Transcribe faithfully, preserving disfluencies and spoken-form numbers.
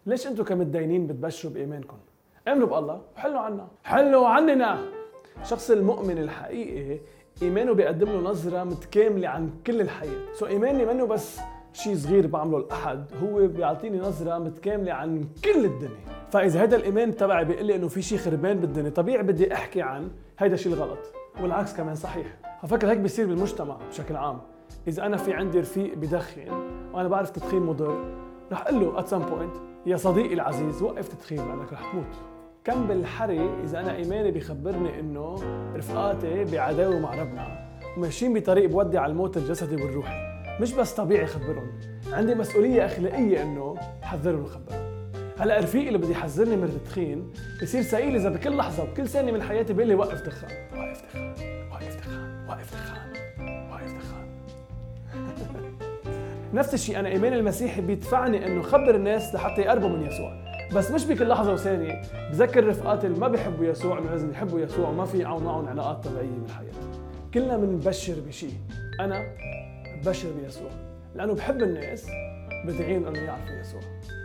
ليش انتم كمتدينين بتبشروا بايمانكم؟ امنوا بالله وحلوا عنا، حلوا عننا. الشخص المؤمن الحقيقي ايمانه بيقدم له نظره متكامله عن كل الحياه، سو ايماني منه بس شيء صغير بعمله لاحد، هو بيعطيني نظره متكامله عن كل الدنيا. فاذا هذا الايمان تبعي بيقول لي انه في شيء خربان بالدنيا، طبيعي بدي احكي عن هيدا الشيء الغلط، والعكس كمان صحيح. ففكر هيك بيصير بالمجتمع بشكل عام. اذا انا في عندي رفيق بدخن وانا بعرف تدخين مضر، رح اقول له at some point يا صديقي العزيز وقف تدخين لانك رح تموت. كم بالحري اذا انا ايماني بيخبرني انه رفقاتي بعداوه مع ربنا وماشيين بطريق بودي على الموت الجسدي والروحي، مش بس طبيعي خبرهم، عندي مسؤوليه اخلاقيه انه حذرهم وخبرهم. هلا رفيقي اللي بده يحذرني من التدخين بصير سائل اذا بكل لحظه وبكل ثانيه من حياتي بيقول لي وقف دخان، وقف دخان، وقف دخان، وقف دخان، وقف دخان. نفس الشيء انا ايماني المسيحي بيدفعني انه خبر الناس لحتى يقربوا من يسوع، بس مش بكل لحظه وثانيه بذكر رفقاتي اللي ما بيحبوا يسوع انه لازم يحبوا يسوع وما في يعملوا معهم علاقات طبيعيه بالحياه. كلنا بنبشر بشيء، انا ببشر بيسوع لانه بحب الناس بدعيهم انه يعرفوا يسوع.